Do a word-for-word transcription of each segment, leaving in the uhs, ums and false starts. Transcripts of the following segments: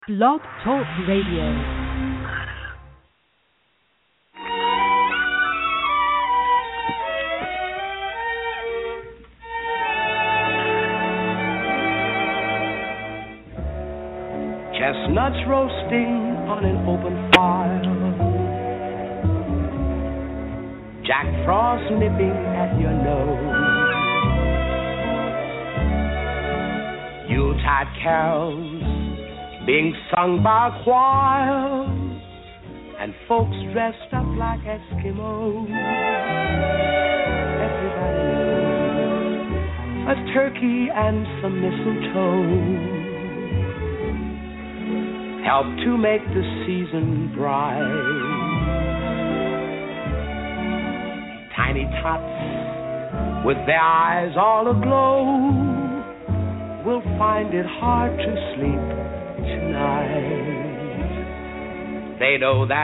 Blog Talk Radio. Chestnuts roasting on an open fire, Jack Frost nipping at your nose, Yuletide carols being sung by a choir, and folks dressed up like Eskimos. Everybody knows a turkey and some mistletoe help to make the season bright. Tiny tots with their eyes all aglow will find it hard to sleep tonight. They know that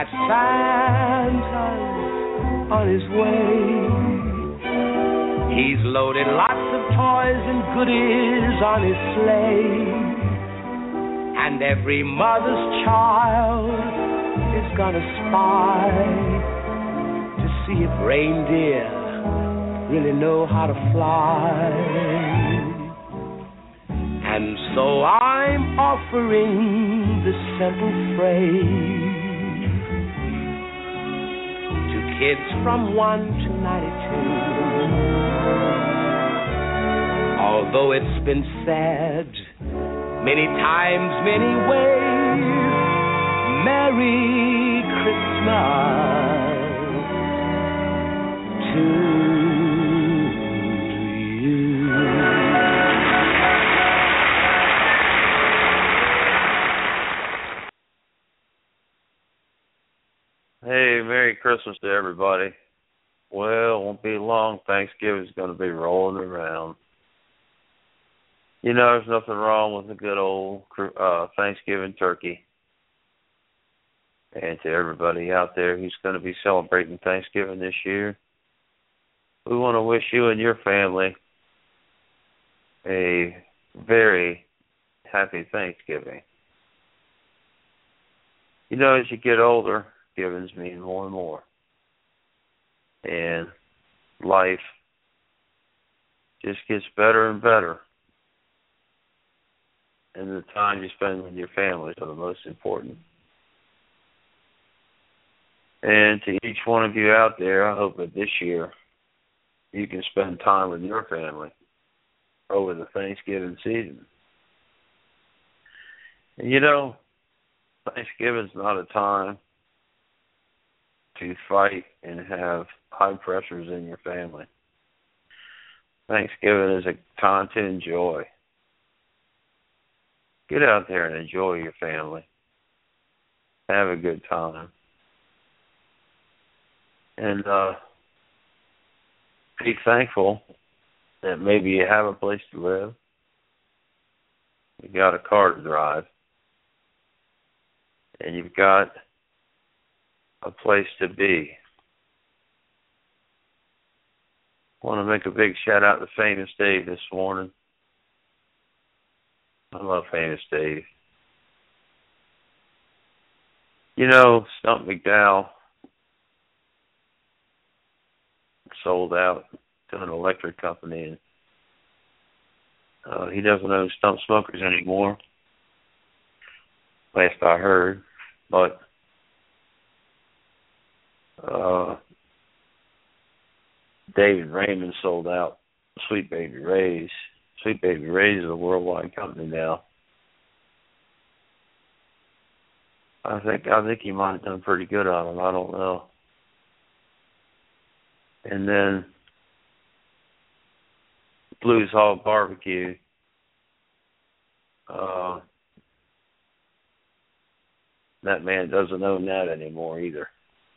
Santa's on his way. He's loaded lots of toys and goodies on his sleigh. And every mother's child is gonna spy to see if reindeer really know how to fly. And so I'm offering this simple phrase to kids from one to ninety-two. Although it's been said many times, many ways, Merry Christmas to you. Hey, Merry Christmas to everybody. Well, it won't be long. Thanksgiving's going to be rolling around. You know, there's nothing wrong with a good old uh, Thanksgiving turkey. And to everybody out there who's going to be celebrating Thanksgiving this year, we want to wish you and your family a very happy Thanksgiving. You know, as you get older, givings mean more and more. And life just gets better and better. And the time you spend with your families are the most important. And to each one of you out there, I hope that this year you can spend time with your family over the Thanksgiving season. And you know, Thanksgiving's not a time to fight and have high pressures in your family. Thanksgiving is a time to enjoy. Get out there and enjoy your family. Have a good time. And uh, be thankful that maybe you have a place to live. You got a car to drive. And you've got a place to be. I want to make a big shout out to Famous Dave this morning. I love Famous Dave. You know, Stump McDowell sold out to an electric company, and uh, he doesn't own Stump Smokers anymore, last I heard. But uh, David Raymond sold out Sweet Baby Ray's. Sweet Baby Ray's is a worldwide company now. I think I think he might have done pretty good on them. I don't know. And then Blues Hall Barbecue. Uh, that man doesn't own that anymore either.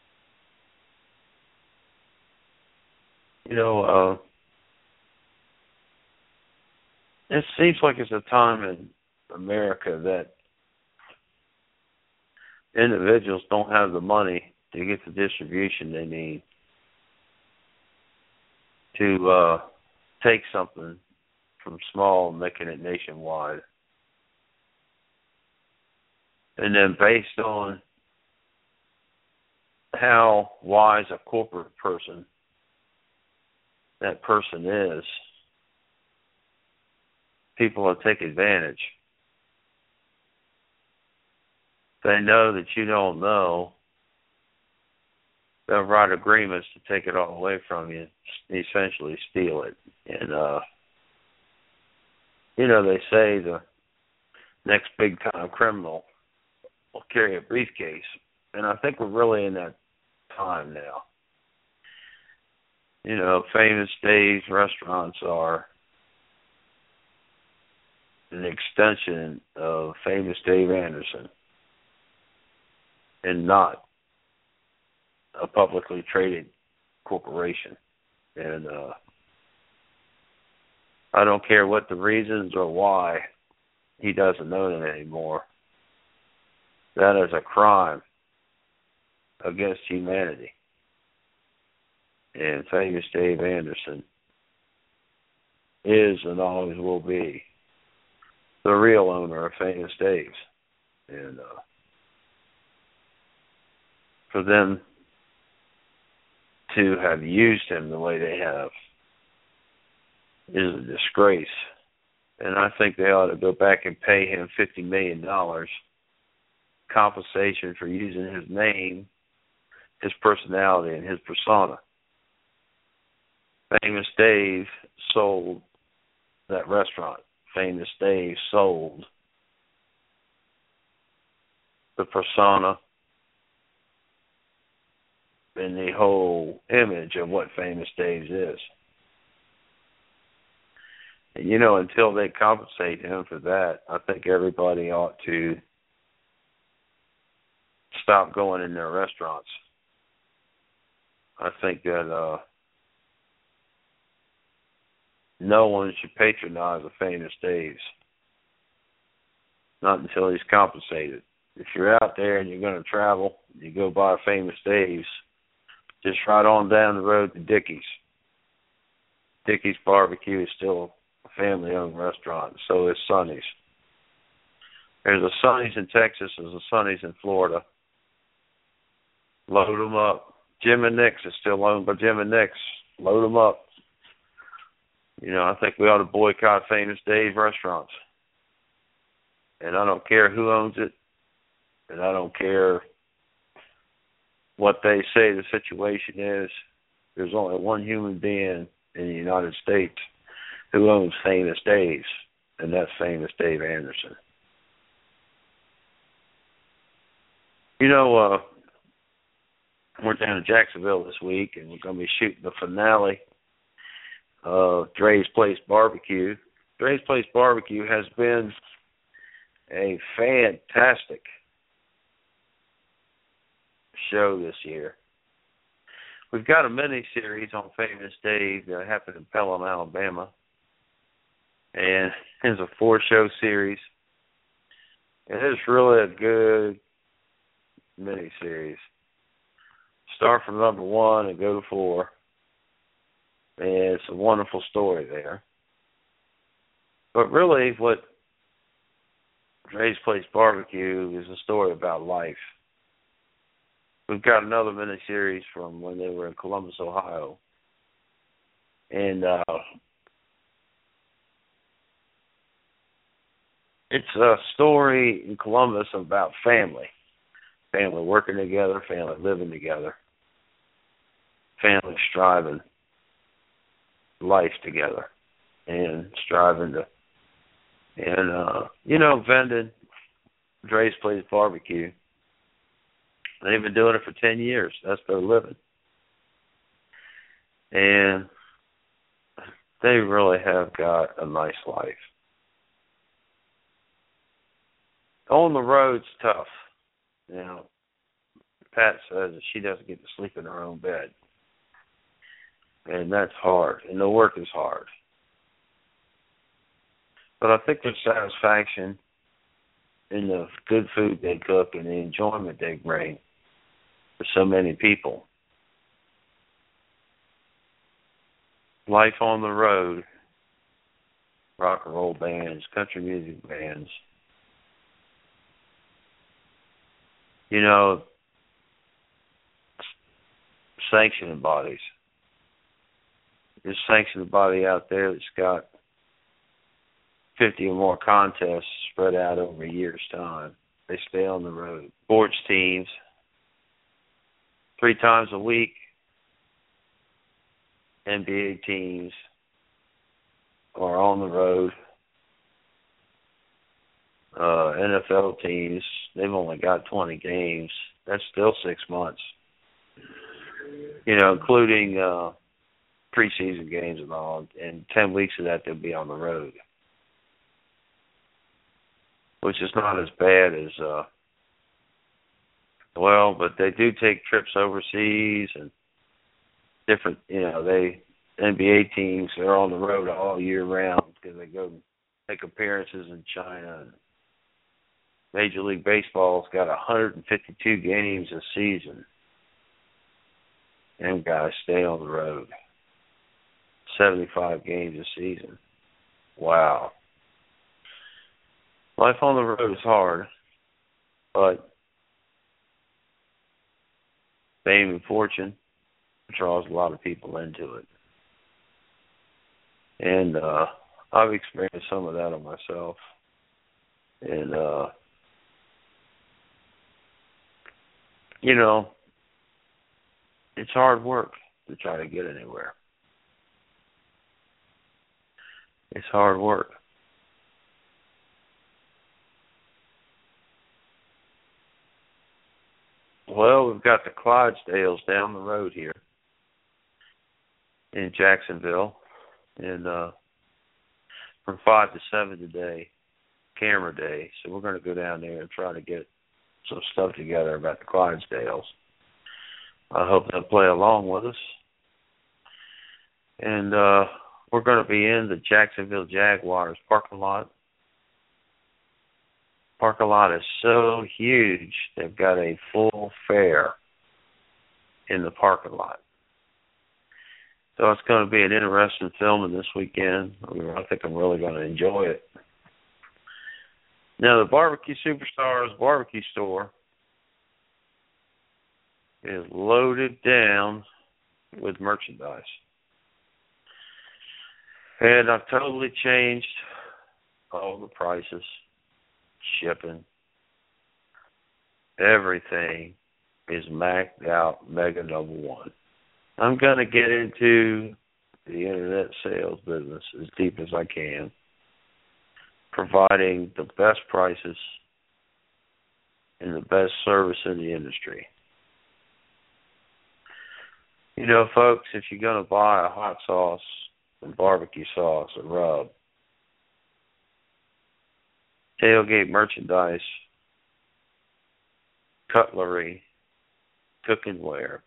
You know, uh, it seems like it's a time in America that individuals don't have the money to get the distribution they need to uh, take something from small and making it nationwide. And then based on how wise a corporate person that person is, people will take advantage. They know that you don't know. They'll write agreements to take it all away from you, essentially steal it. And, uh, you know, they say the next big-time criminal will carry a briefcase. And I think we're really in that time now. You know, Famous Dave's restaurants are an extension of Famous Dave Anderson and not a publicly traded corporation. And uh, I don't care what the reasons or why he doesn't own it anymore. That is a crime against humanity. And Famous Dave Anderson is and always will be the real owner of Famous Dave's. And uh, for them to have used him the way they have is a disgrace. And I think they ought to go back and pay him fifty million dollars compensation for using his name, his personality, and his persona. Famous Dave sold that restaurant. Famous Dave sold the persona and the whole image of what Famous Dave's is. And, you know, until they compensate him for that, I think everybody ought to stop going in their restaurants. I think that uh, no one should patronize a Famous Dave's, not until he's compensated. If you're out there and you're going to travel, you go by Famous Dave's, just right on down the road to Dickey's. Dickey's Barbecue is still a family-owned restaurant, so is Sonny's. There's a Sonny's in Texas, there's a Sonny's in Florida. Load them up. Jim and Nick's is still owned by Jim and Nick's. Load them up. You know, I think we ought to boycott Famous Dave restaurants. And I don't care who owns it, and I don't care what they say the situation is. There's only one human being in the United States who owns Famous Dave's, and that's Famous Dave Anderson. You know, uh, we're down in Jacksonville this week, and we're going to be shooting the finale of Dre's Place Barbecue. Dre's Place Barbecue has been a fantastic show this year. We've got a mini-series on Famous Dave that happened in Pelham, Alabama. And it's a four-show series. And it's really a good mini-series. Start from number one and go to four. And it's a wonderful story there. But really, what Dre's Place Barbecue is a story about life. We've got another mini-series from when they were in Columbus, Ohio. And uh, it's a story in Columbus about family. Family working together, family living together, family striving life together and striving to, and, uh, you know, vending Dre's Place Barbecue. They've been doing it for ten years. That's their living. And they really have got a nice life. On the road's tough. You know, Pat says that she doesn't get to sleep in her own bed. And that's hard. And the work is hard. But I think the satisfaction in the good food they cook and the enjoyment they bring for so many people. Life on the road, rock and roll bands, country music bands, you know, sanctioning bodies. There's a sanctioning body out there that's got fifty or more contests spread out over a year's time. They stay on the road. Sports teams, three times a week, N B A teams are on the road. Uh, N F L teams, they've only got twenty games. That's still six months. You know, including uh, preseason games and all. And ten weeks of that, they'll be on the road. Which is not as bad as, uh, well, but they do take trips overseas and different, you know, they, N B A teams, they're on the road all year round because they go make appearances in China. Major League Baseball's got one hundred fifty-two games a season. Them guys stay on the road. seventy-five games a season. Wow. Life on the road is hard, but fame and fortune draws a lot of people into it. And uh, I've experienced some of that on myself. And, uh, you know, it's hard work to try to get anywhere. It's hard work. Well, we've got the Clydesdales down the road here in Jacksonville, and uh, from five to seven today, camera day. So we're going to go down there and try to get some stuff together about the Clydesdales. I hope they'll play along with us. And uh, we're going to be in the Jacksonville Jaguars parking lot. Parking lot is so huge, they've got a full fair in the parking lot. So it's going to be an interesting filming this weekend. I, mean, I think I'm really going to enjoy it. Now, the Barbecue Superstars barbecue store is loaded down with merchandise. And I've totally changed all the prices. Shipping, everything is maxed out, mega number one. I'm going to get into the internet sales business as deep as I can, providing the best prices and the best service in the industry. You know, folks, if you're going to buy a hot sauce and barbecue sauce or rub, tailgate merchandise, cutlery, cooking ware,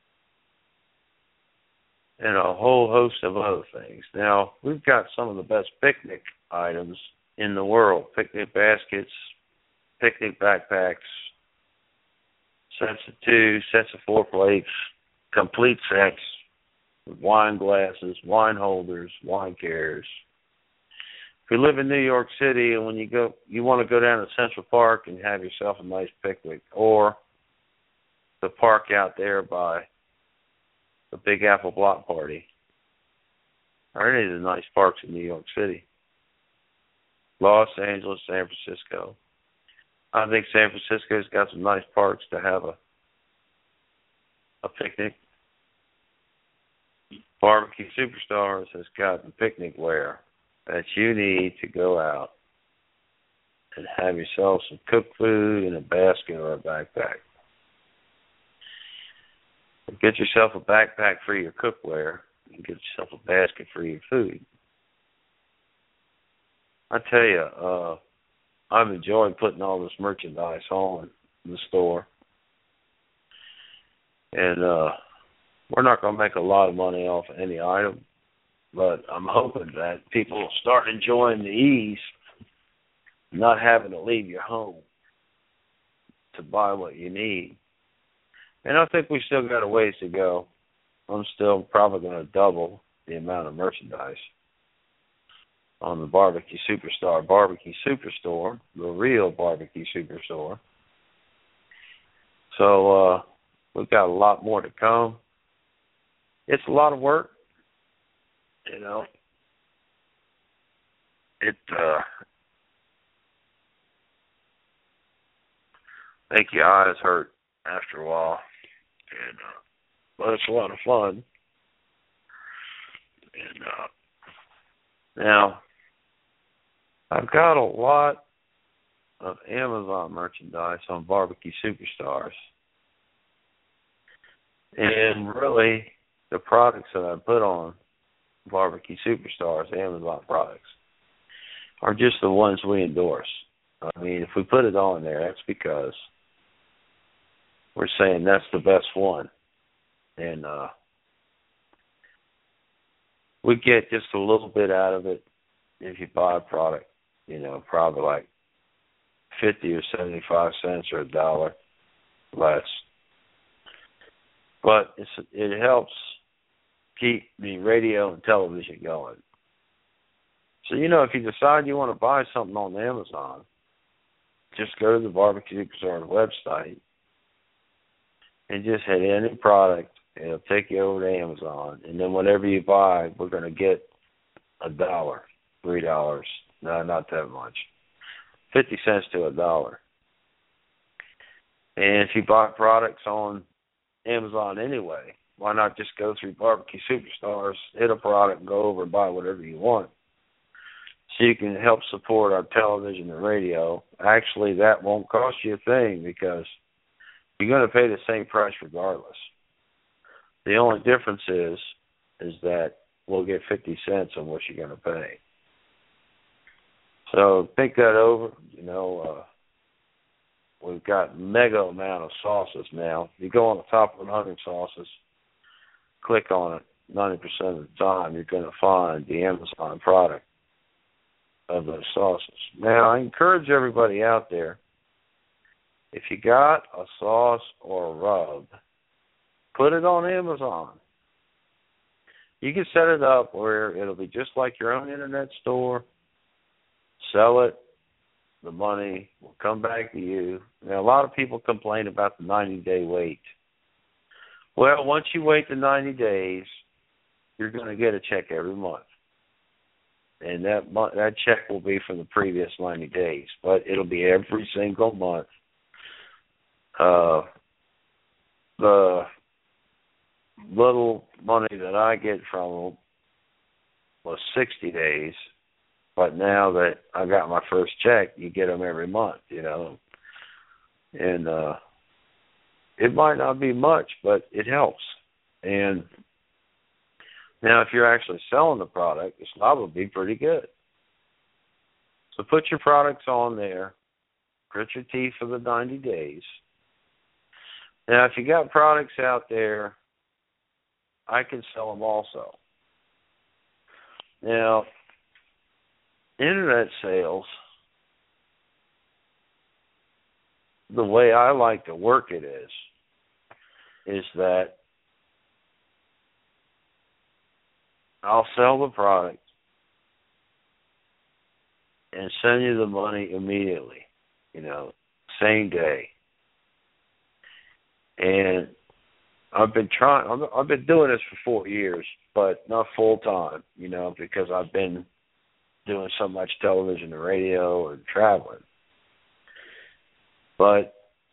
and a whole host of other things. Now, we've got some of the best picnic items in the world. Picnic baskets, picnic backpacks, sets of two, sets of four plates, complete sets, wine glasses, wine holders, wine carriers. If you live in New York City and when you go, you want to go down to Central Park and have yourself a nice picnic, or the park out there by the Big Apple Block Party, or any of the nice parks in New York City, Los Angeles, San Francisco. I think San Francisco's got some nice parks to have a a picnic. Barbecue Superstars has got the picnic wear that you need to go out and have yourself some cooked food in a basket or a backpack. Get yourself a backpack for your cookware and get yourself a basket for your food. I tell you, uh, I'm enjoying putting all this merchandise on in the store. And uh, we're not going to make a lot of money off of any item, but I'm hoping that people will start enjoying the ease, not having to leave your home to buy what you need. And I think we still got a ways to go. I'm still probably going to double the amount of merchandise on the Barbecue Superstar Barbecue Superstore, the real Barbecue Superstore. So uh, we've got a lot more to come. It's a lot of work, you know. It uh, make your eyes hurt after a while, and uh, but it's a lot of fun. And uh, now I've got a lot of Amazon merchandise on Barbecue Superstars, and really the products that I put on Barbecue Superstars, Amazon products, are just the ones we endorse. I mean, if we put it on there, that's because we're saying that's the best one. And uh, we get just a little bit out of it if you buy a product, you know, probably like fifty or seventy-five cents or a dollar less. But it's, it helps keep the radio and television going. So, you know, if you decide you want to buy something on Amazon, just go to the Barbecue Superstars website and just hit any product. It'll take you over to Amazon. And then whatever you buy, we're going to get a dollar, three dollars. No, not that much. fifty cents to a dollar. And if you buy products on Amazon anyway, why not just go through Barbecue Superstars, hit a product, and go over and buy whatever you want? So you can help support our television and radio. Actually, that won't cost you a thing because you're going to pay the same price regardless. The only difference is is that we'll get fifty cents on what you're going to pay. So think that over. You know, uh, we've got mega amount of sauces now. You go on the top one hundred sauces, click on it. ninety percent of the time, you're going to find the Amazon product of those sauces. Now, I encourage everybody out there, if you got a sauce or a rub, put it on Amazon. You can set it up where it'll be just like your own internet store. Sell it. The money will come back to you. Now, a lot of people complain about the ninety-day wait. Well, once you wait the ninety days, you're going to get a check every month. And that that check will be from the previous ninety days, but it'll be every single month. Uh, the little money that I get from them was sixty days, but now that I got my first check, you get them every month, you know. And uh, it might not be much, but it helps. And now, if you're actually selling the product, it's liable to be pretty good. So put your products on there, grit your teeth for the ninety days. Now, if you got products out there, I can sell them also. Now, internet sales, the way I like to work it is, is that I'll sell the product and send you the money immediately, you know, same day. And I've been trying, I've been doing this for four years, but not full time, you know, because I've been doing so much television and radio and traveling. But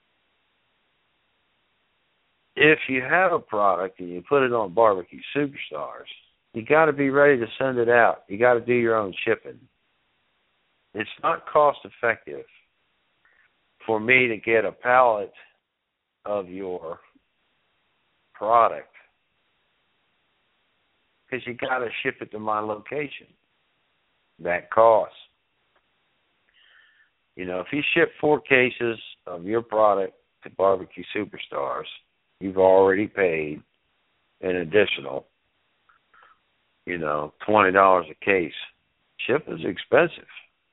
if you have a product and you put it on Barbecue Superstars, you got to be ready to send it out. You got to do your own shipping. It's not cost effective for me to get a pallet of your product because you got to ship it to my location. That costs. You know, if you ship four cases of your product to Barbecue Superstars, you've already paid an additional, you know, twenty dollars a case. Shipping's expensive.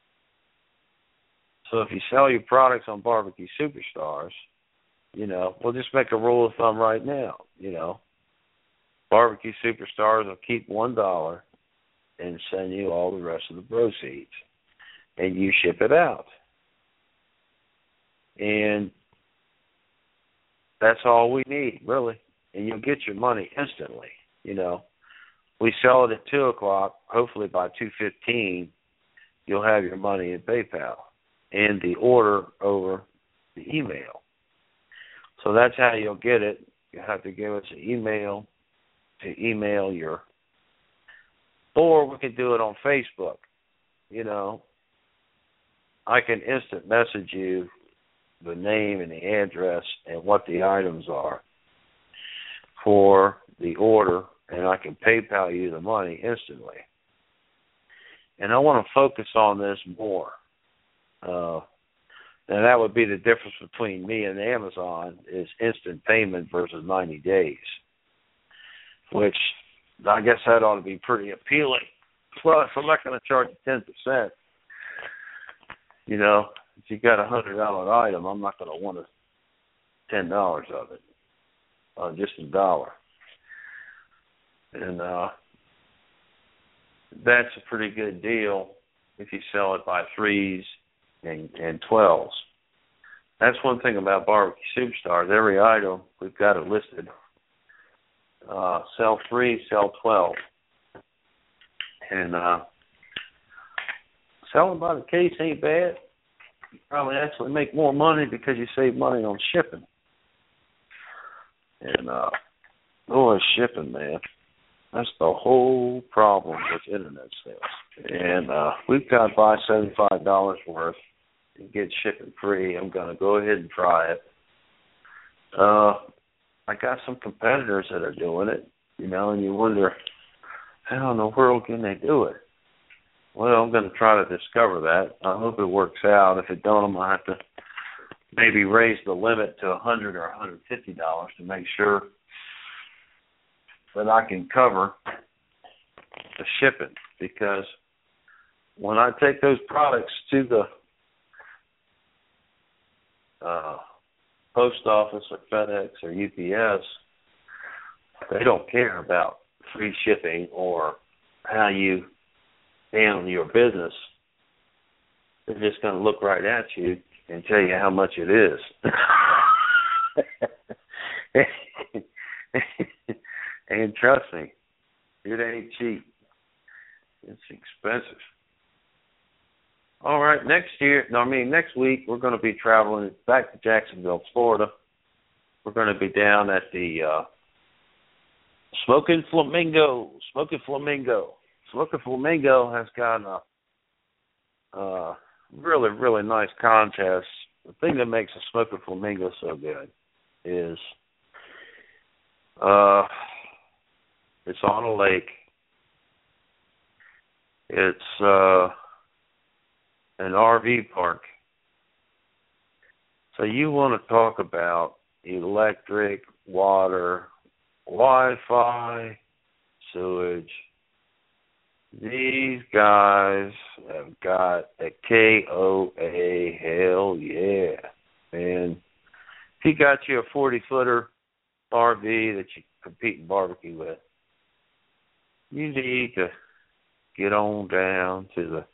So if you sell your products on Barbecue Superstars, you know, we'll just make a rule of thumb right now, you know. Barbecue Superstars will keep one dollar and send you all the rest of the proceeds. And you ship it out. And that's all we need, really. And you'll get your money instantly, you know. We sell it at two o'clock. Hopefully by two fifteen, you'll have your money in PayPal and the order over the email. So that's how you'll get it. You have to give us an email to email your, or we can do it on Facebook. You know, I can instant message you the name and the address and what the items are for the order, and I can PayPal you the money instantly. And I want to focus on this more. Uh, and that would be the difference between me and Amazon is instant payment versus ninety days, which I guess that ought to be pretty appealing. Plus, I'm not going to charge you ten percent. You know, if you got a one hundred dollars item, I'm not going to want ten dollars of it, uh, just a dollar. And uh, that's a pretty good deal if you sell it by threes and, and twelves. That's one thing about Barbecue Superstars. Every item, we've got it listed. Uh, sell three, sell twelve. And uh, selling by the case ain't bad. You probably actually make more money because you save money on shipping. And, uh, boy, shipping, man. That's the whole problem with internet sales. And uh, we've got buy seventy-five dollars worth and get shipping free. I'm going to go ahead and try it. Uh, I got some competitors that are doing it, you know, and you wonder, how in the world can they do it? Well, I'm going to try to discover that. I hope it works out. If it don't, I'm going to have to maybe raise the limit to one hundred dollars or one hundred fifty dollars to make sure that I can cover the shipping. Because when I take those products to the uh, post office or FedEx or U P S, they don't care about free shipping or how you handle your business. They're just going to look right at you and tell you how much it is. And trust me, it ain't cheap. It's expensive. All right, next year, no, I mean next week, we're going to be traveling back to Jacksonville, Florida. We're going to be down at the uh, Smoking Flamingo. Smoking Flamingo. Smoking Flamingo has got a uh, really, really nice contest. The thing that makes a Smoking Flamingo so good is uh, it's on a lake. It's uh, an R V park. So you want to talk about electric, water, Wi-Fi, sewage. These guys have got a K O A, hell yeah. And if you got you a forty-footer R V that you compete in barbecue with, you need to get on down to the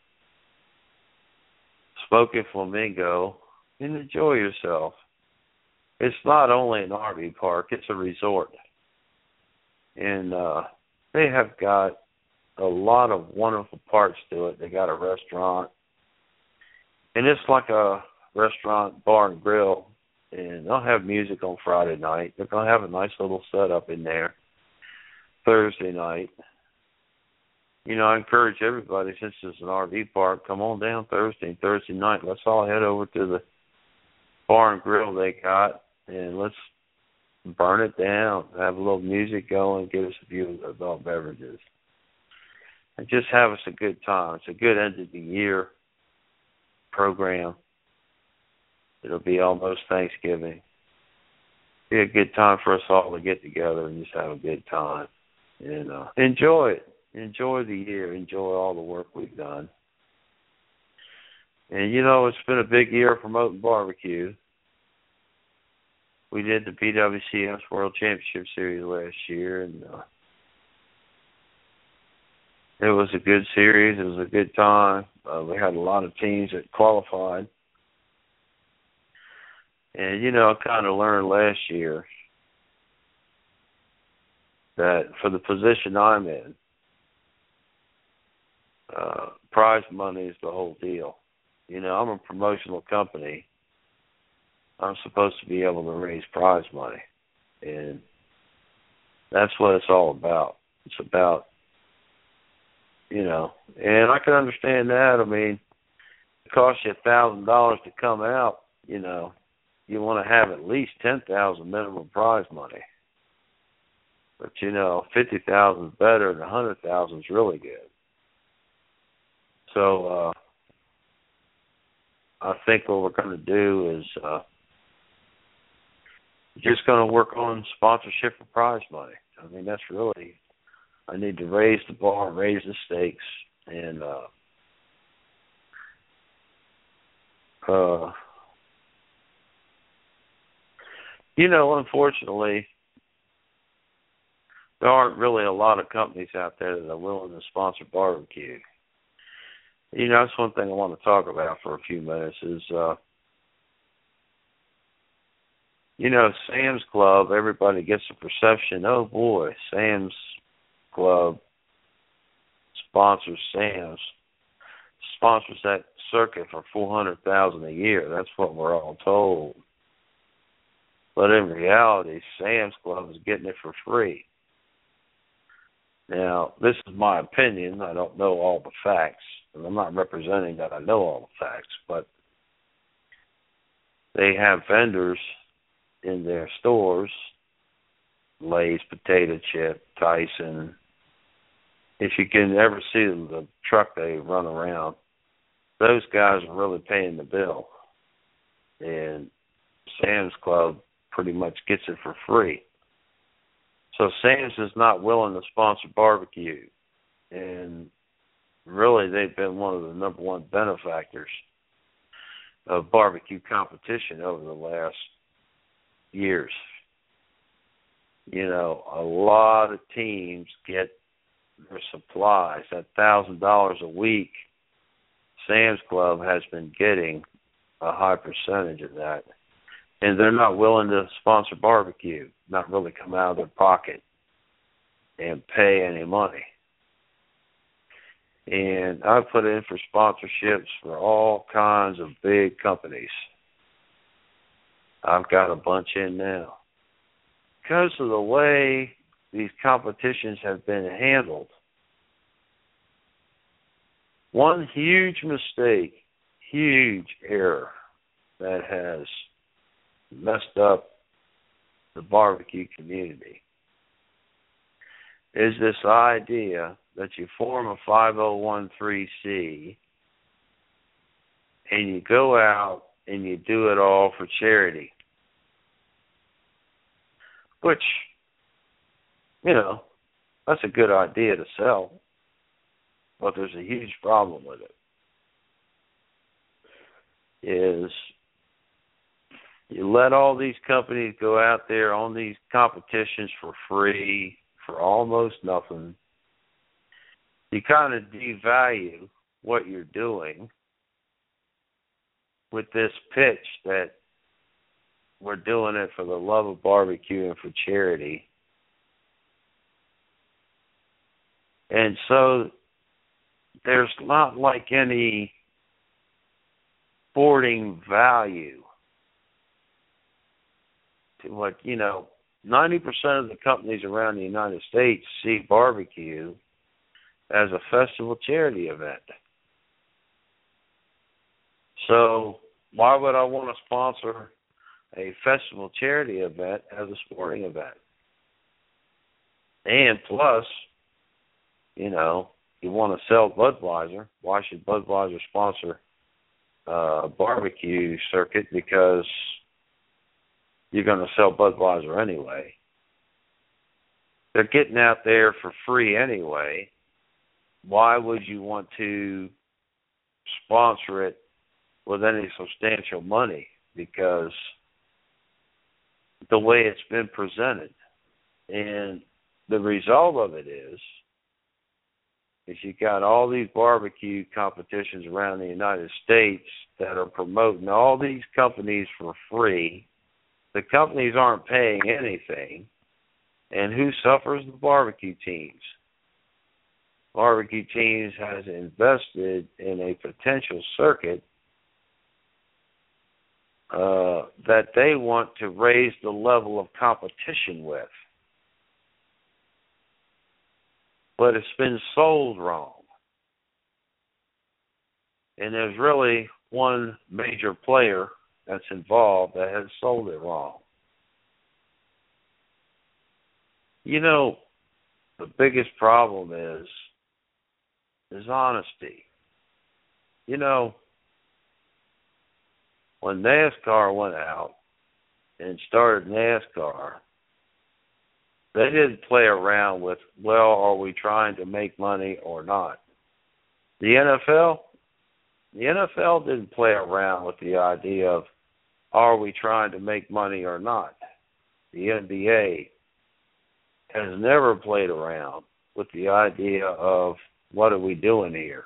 Smoking Flamingo and enjoy yourself. It's not only an R V park, it's a resort. And uh, they have got a lot of wonderful parts to it. They got a restaurant. And it's like a restaurant, bar, and grill. And they'll have music on Friday night. They're going to have a nice little setup in there Thursday night. You know, I encourage everybody, since it's an R V park, come on down Thursday and Thursday night. Let's all head over to the bar and grill they got, and let's burn it down, have a little music going, give us a few adult beverages, and just have us a good time. It's a good end of the year program. It'll be almost Thanksgiving. Be a good time for us all to get together and just have a good time. And uh, enjoy it. Enjoy the year. Enjoy all the work we've done. And, you know, it's been a big year promoting barbecue. We did the B W C S World Championship Series last year, and uh, it was a good series. It was a good time. Uh, we had a lot of teams that qualified. And, you know, I kind of learned last year that for the position I'm in, uh, prize money is the whole deal. You know, I'm a promotional company. I'm supposed to be able to raise prize money. And that's what it's all about. It's about, you know, and I can understand that. I mean, it costs you a thousand dollars to come out, you know, you want to have at least ten thousand minimum prize money. But, you know, fifty thousand is better and a hundred thousand is really good. So, uh, I think what we're going to do is, uh, just going to work on sponsorship for prize money. I mean, that's really, I need to raise the bar, raise the stakes, and, uh, uh, you know, unfortunately, there aren't really a lot of companies out there that are willing to sponsor barbecue. You know, that's one thing I want to talk about for a few minutes is, uh, you know, Sam's Club, everybody gets the perception, oh boy, Sam's Club sponsors Sam's, sponsors that circuit for four hundred thousand dollars a year. That's what we're all told. But in reality, Sam's Club is getting it for free. Now, this is my opinion. I don't know all the facts, and I'm not representing that I know all the facts, but they have vendors in their stores, Lay's Potato Chip, Tyson. If you can ever see the truck they run around, those guys are really paying the bill. And Sam's Club pretty much gets it for free. So Sam's is not willing to sponsor barbecue. And really, they've been one of the number one benefactors of barbecue competition over the last years. You know, a lot of teams get their supplies. That one thousand dollars a week, Sam's Club has been getting a high percentage of that. And they're not willing to sponsor barbecue, not really come out of their pocket and pay any money. And I put in for sponsorships for all kinds of big companies. I've got a bunch in now. Because of the way these competitions have been handled, one huge mistake, huge error that has messed up the barbecue community is this idea that you form a five oh one c three and you go out and you do it all for charity. Which, you know, that's a good idea to sell, but there's a huge problem with it. Is you let all these companies go out there on these competitions for free, for almost nothing. You kind of devalue what you're doing with this pitch that we're doing it for the love of barbecue and for charity. And so there's not like any sporting value to what, you know, ninety percent of the companies around the United States see barbecue as a festival charity event. So why would I want to sponsor a festival charity event as a sporting event? And plus, you know, you want to sell Budweiser. Why should Budweiser sponsor uh, a barbecue circuit? Because you're going to sell Budweiser anyway. They're getting out there for free anyway. Why would you want to sponsor it with any substantial money? Because the way it's been presented. And the result of it is, is you got all these barbecue competitions around the United States that are promoting all these companies for free. The companies aren't paying anything. And who suffers? The barbecue teams. Barbecue teams has invested in a potential circuit uh, that they want to raise the level of competition with. But it's been sold wrong. And there's really one major player that's involved that has sold it wrong. You know, the biggest problem is is honesty. You know, when NASCAR went out and started NASCAR, they didn't play around with, well, are we trying to make money or not? The N F L, the N F L didn't play around with the idea of, are we trying to make money or not? The N B A has never played around with the idea of, what are we doing here?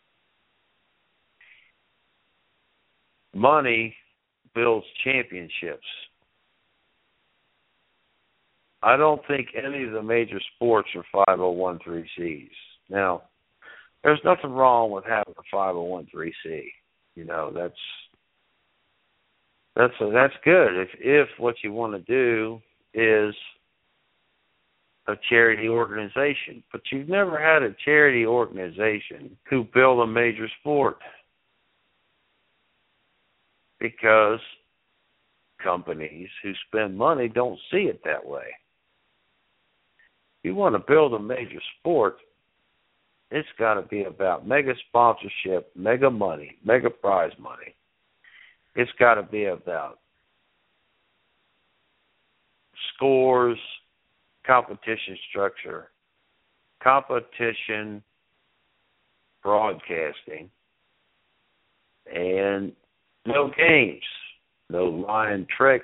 Money builds championships. I don't think any of the major sports are five oh one three C's. Now, there's nothing wrong with having a five oh one three C. You know, that's that's that's good if if what you want to do is a charity organization. But you've never had a charity organization who built a major sport, because companies who spend money don't see it that way. If you want to build a major sport, it's got to be about mega sponsorship, mega money, mega prize money. It's got to be about scores, competition structure, competition broadcasting, and no games, no lying tricks,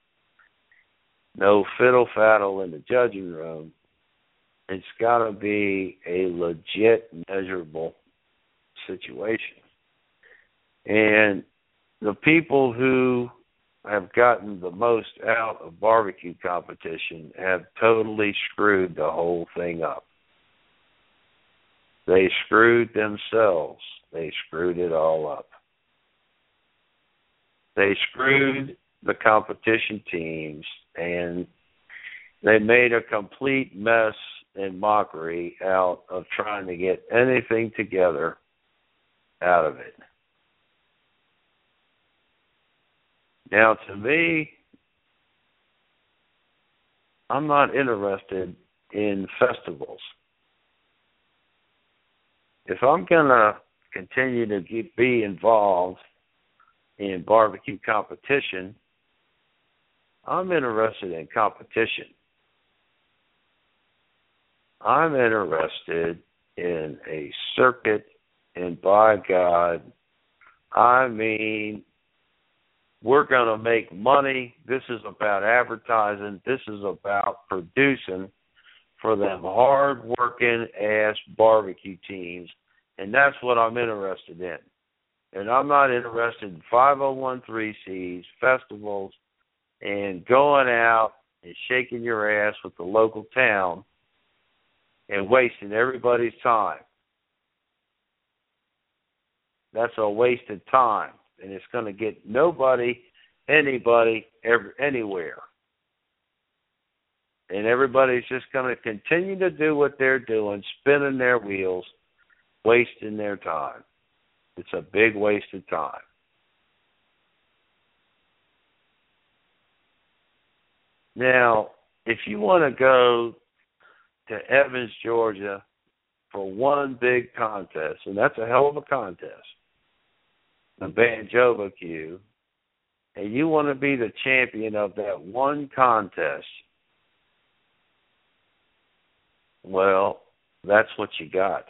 no fiddle-faddle in the judging room. It's got to be a legit, measurable situation. And the people who have gotten the most out of barbecue competition have totally screwed the whole thing up. They screwed themselves. They screwed it all up. They screwed the competition teams, and they made a complete mess and mockery out of trying to get anything together out of it. Now, to me, I'm not interested in festivals. If I'm going to continue to get, be involved in barbecue competition, I'm interested in competition. I'm interested in a circuit, and by God, I mean, we're going to make money. This is about advertising. This is about producing for them hard-working ass barbecue teams, and that's what I'm interested in. And I'm not interested in five oh one three C's, festivals, and going out and shaking your ass with the local town and wasting everybody's time. That's a wasted time, and it's going to get nobody, anybody, ever, anywhere. And everybody's just going to continue to do what they're doing, spinning their wheels, wasting their time. It's a big waste of time. Now, if you want to go to Evans, Georgia for one big contest, and that's a hell of a contest, the Banjo-B-Q, and you want to be the champion of that one contest, well, that's what you got.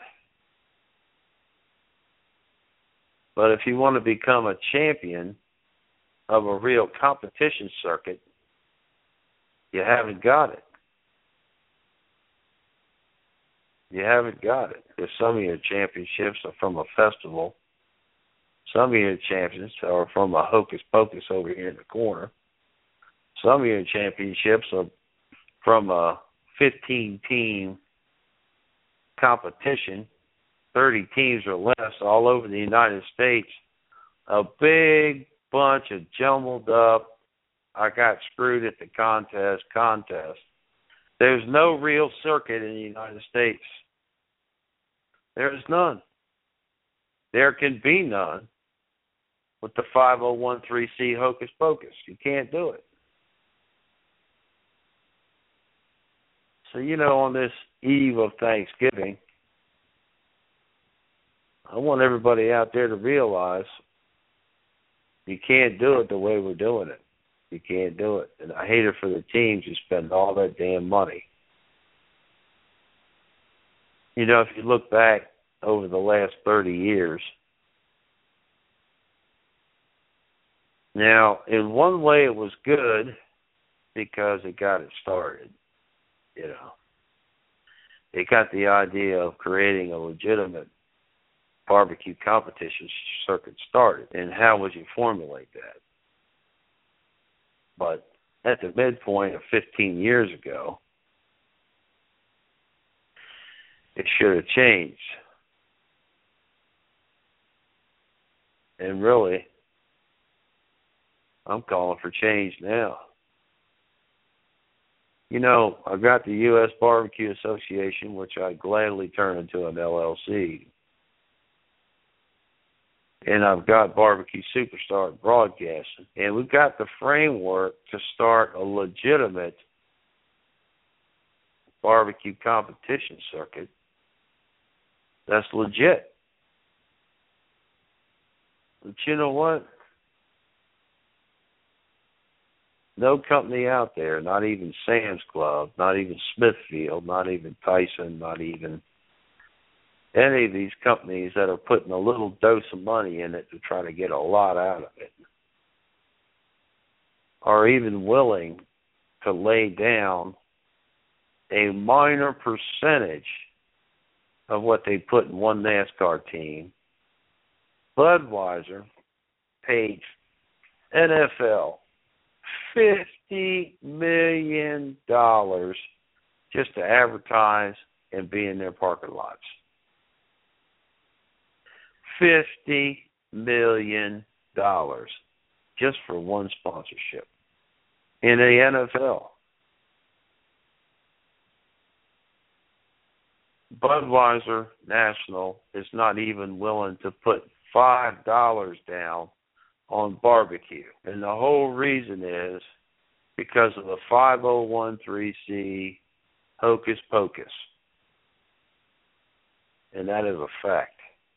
But if you want to become a champion of a real competition circuit, you haven't got it. You haven't got it. Because some of your championships are from a festival. Some of your champions are from a hocus pocus over here in the corner. Some of your championships are from a fifteen-team competition, thirty teams or less, all over the United States. A big bunch of jumbled up, I got screwed at the contest, contest. There's no real circuit in the United States. There is none. There can be none with the five oh one three C hocus pocus. You can't do it. So, you know, on this eve of Thanksgiving, I want everybody out there to realize you can't do it the way we're doing it. You can't do it. And I hate it for the teams who spend all that damn money. You know, if you look back over the last thirty years, now, in one way it was good because it got it started, you know. It got the idea of creating a legitimate barbecue competition circuit started. And how would you formulate that? But at the midpoint of fifteen years ago, it should have changed. And really, I'm calling for change now. You know, I've got the U S Barbecue Association, which I gladly turn into an L L C. And I've got Barbecue Superstar Broadcasting. And we've got the framework to start a legitimate barbecue competition circuit that's legit. But you know what? No company out there, not even Sam's Club, not even Smithfield, not even Tyson, not even any of these companies that are putting a little dose of money in it to try to get a lot out of it, are even willing to lay down a minor percentage of what they put in one NASCAR team. Budweiser paid N F L fifty million dollars just to advertise and be in their parking lots. fifty million dollars just for one sponsorship in the N F L. Budweiser National is not even willing to put five dollars down on barbecue. And the whole reason is because of the five oh one three C hocus pocus. And that is a fact.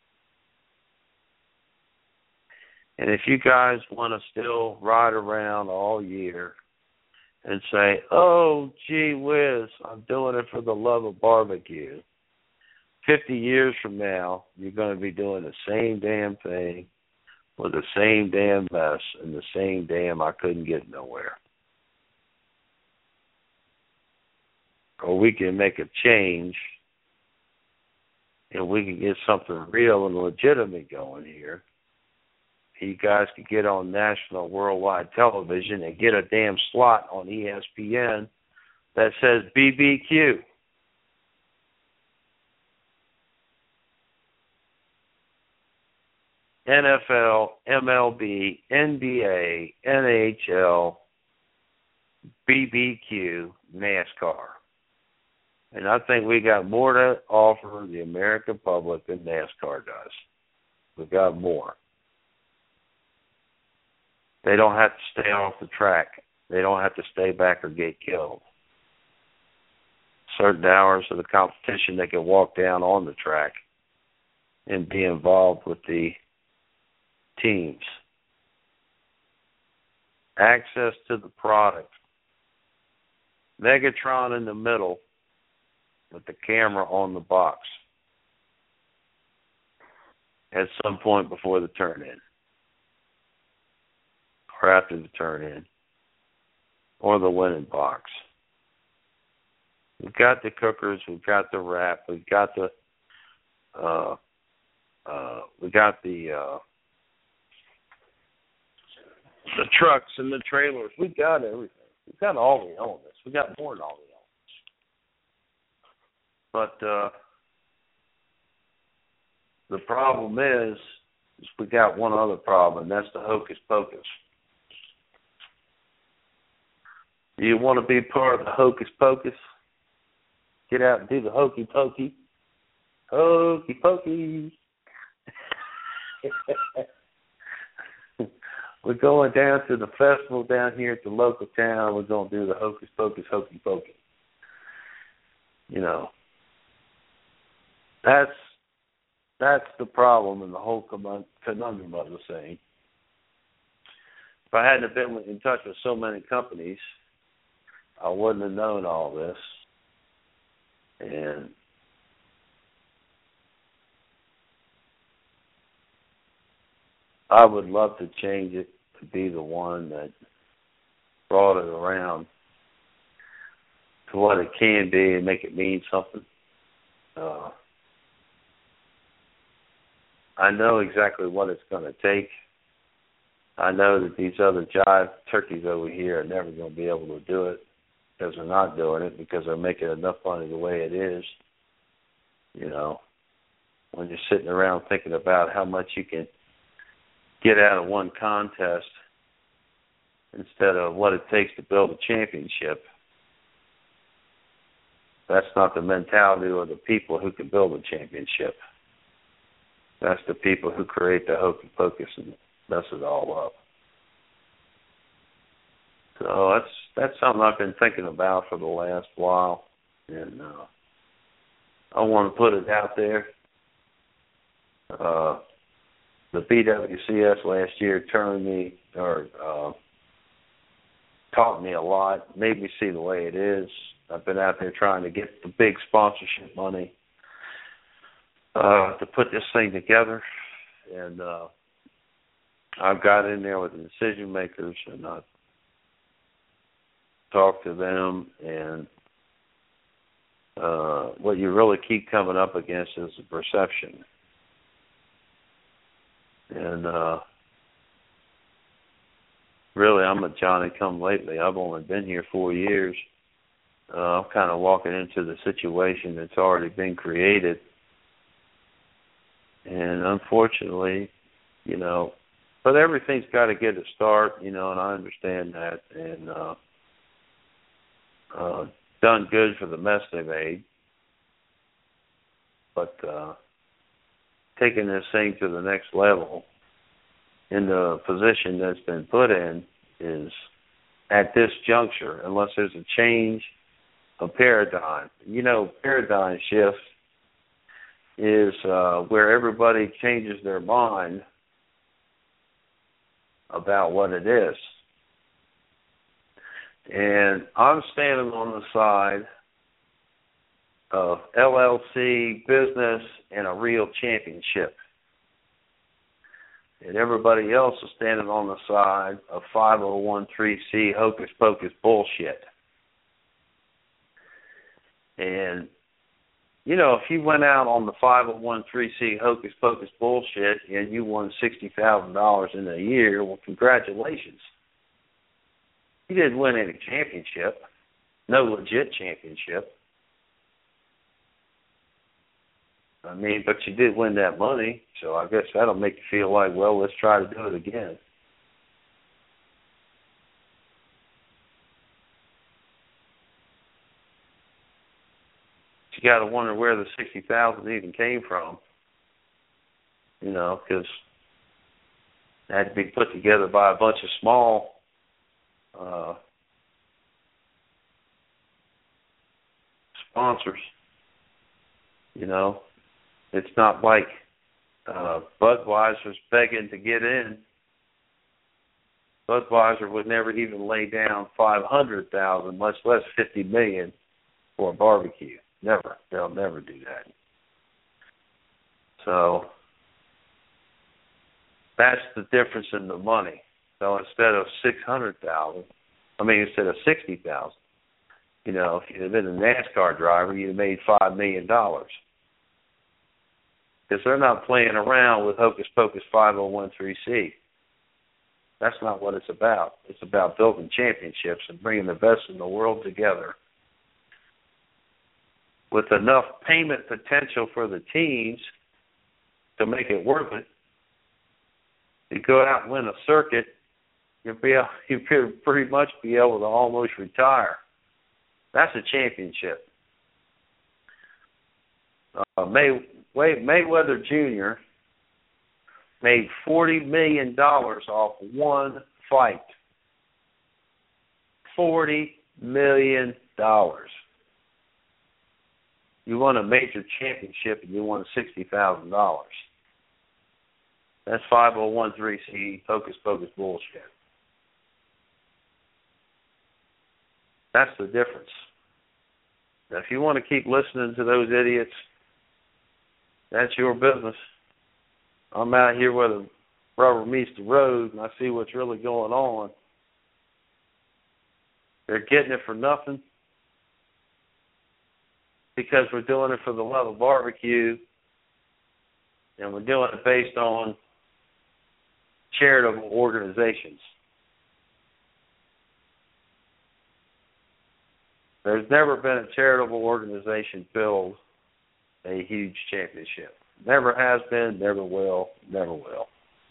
And if you guys want to still ride around all year and say, oh, gee whiz, I'm doing it for the love of barbecue, fifty years from now, you're going to be doing the same damn thing with the same damn mess and the same damn I couldn't get nowhere. Or we can make a change and we can get something real and legitimate going here. You guys could get on national worldwide television and get a damn slot on E S P N that says B B Q. N F L, M L B, N B A, N H L, B B Q, NASCAR. And I think we got more to offer the American public than NASCAR does. We've got more. They don't have to stay off the track. They don't have to stay back or get killed. Certain hours of the competition, they can walk down on the track and be involved with the teams. Access to the product. Megatron in the middle with the camera on the box at some point before the turn-in or after the turn-in or the winning box. We've got the cookers, we've got the wrap, we've got the uh, uh, we got the uh, the trucks and the trailers. We've got everything. We've got all the elements. We've got more than all the elements. But uh, the problem is, is we got one other problem, and that's the hocus pocus. Do you want to be part of the hocus pocus? Get out and do the hokey pokey. Hokey pokey. We're going down to the festival down here at the local town. We're going to do the hocus pocus, hokey pokey. You know, that's that's the problem in the whole conundrum of the thing. If I hadn't been in touch with so many companies, I wouldn't have known all this. And I would love to change it to be the one that brought it around to what it can be and make it mean something. Uh, I know exactly what it's going to take. I know that these other jive turkeys over here are never going to be able to do it because they're not doing it because they're making enough money the way it is. You know, when you're sitting around thinking about how much you can get out of one contest instead of what it takes to build a championship. That's not the mentality of the people who can build a championship. That's the people who create the hokey pocus and mess it all up. So that's that's something I've been thinking about for the last while, and uh, I want to put it out there. Uh, the B W C S last year turned me or uh, taught me a lot, made me see the way it is. I've been out there trying to get the big sponsorship money uh, to put this thing together, and uh, I've got in there with the decision makers, and I've talked to them, and uh, what you really keep coming up against is the perception. And uh, really, I'm a Johnny-come-lately. I've only been here four years. Uh, I'm kind of walking into the situation that's already been created. And unfortunately, you know, but everything's got to get a start, you know, and I understand that. And uh, uh, done good for the mess they made. But uh, taking this thing to the next level in the position that's been put in is, at this juncture, unless there's a change of paradigm. You know, paradigm shift is uh, where everybody changes their mind about what it is. And I'm standing on the side of L L C, business, and a real championship. And everybody else is standing on the side of five oh one c hocus pocus bullshit. And, you know, if you went out on the five oh one c hocus pocus bullshit and you won sixty thousand dollars in a year, well, congratulations. You didn't win any championship, no legit championship. I mean, but you did win that money, so I guess that'll make you feel like, well, let's try to do it again. You got to wonder where the sixty thousand dollars even came from, you know, because it had to be put together by a bunch of small uh, sponsors, you know. It's not like uh, Budweiser's begging to get in. Budweiser would never even lay down five hundred thousand dollars, much less fifty million dollars for a barbecue. Never. They'll never do that. So that's the difference in the money. So instead of six hundred thousand dollars, I mean, instead of sixty thousand dollars, You know, if you'd have been a NASCAR driver, you'd have made five million dollars. Because they're not playing around with Hocus Pocus five oh one three C. That's not what it's about. It's about building championships and bringing the best in the world together with enough payment potential for the teams to make it worth it. You go out and win a circuit, you'll be able, you'll pretty much be able to almost retire. That's a championship. Uh, May, Mayweather Junior made forty million dollars off one fight. forty million dollars. You won a major championship and you won sixty thousand dollars. That's five oh one three C Hocus Pocus bullshit. That's the difference. Now, if you want to keep listening to those idiots, that's your business. I'm out here where the rubber meets the road, and I see what's really going on. They're getting it for nothing because we're doing it for the love of barbecue, and we're doing it based on charitable organizations. There's never been a charitable organization build a huge championship. Never has been, never will, never will.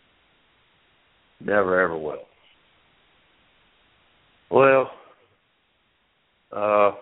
Never, ever will. Well, uh,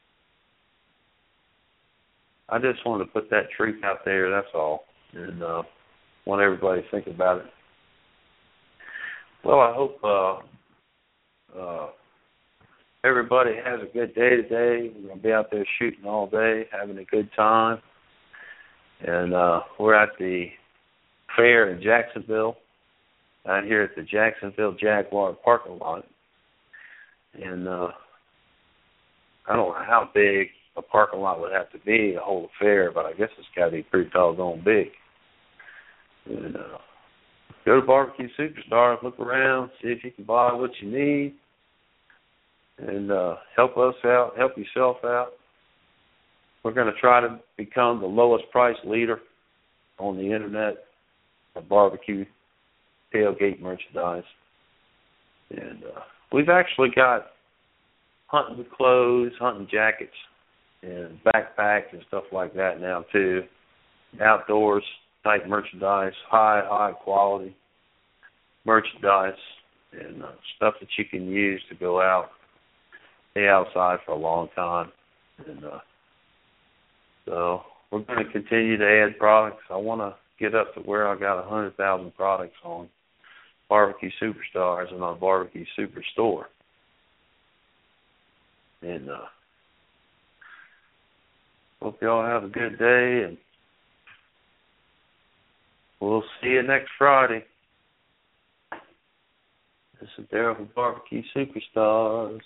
I just wanted to put that truth out there, that's all. And uh, want everybody to think about it. Well, I hope uh, uh, everybody has a good day today. We're going to be out there shooting all day, having a good time. And uh, we're at the fair in Jacksonville, out here at the Jacksonville Jaguar parking lot. And uh, I don't know how big a parking lot would have to be to hold a fair, but I guess it's got to be pretty doggone big. And uh, go to Barbecue Superstars, look around, see if you can buy what you need, and uh, help us out, help yourself out. We're going to try to become the lowest price leader on the internet of barbecue tailgate merchandise. And uh, we've actually got hunting clothes, hunting jackets, and backpacks and stuff like that now too. Outdoors type merchandise, high, high quality merchandise, and uh, stuff that you can use to go out, stay outside for a long time. And uh, so we're going to continue to add products. I want to get up to where I got one hundred thousand products on Barbecue Superstars and on Barbecue Superstore. And uh, hope y'all have a good day, and we'll see you next Friday. This is Daryl from Barbecue Superstars.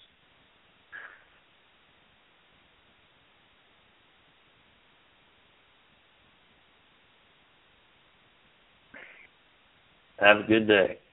Have a good day.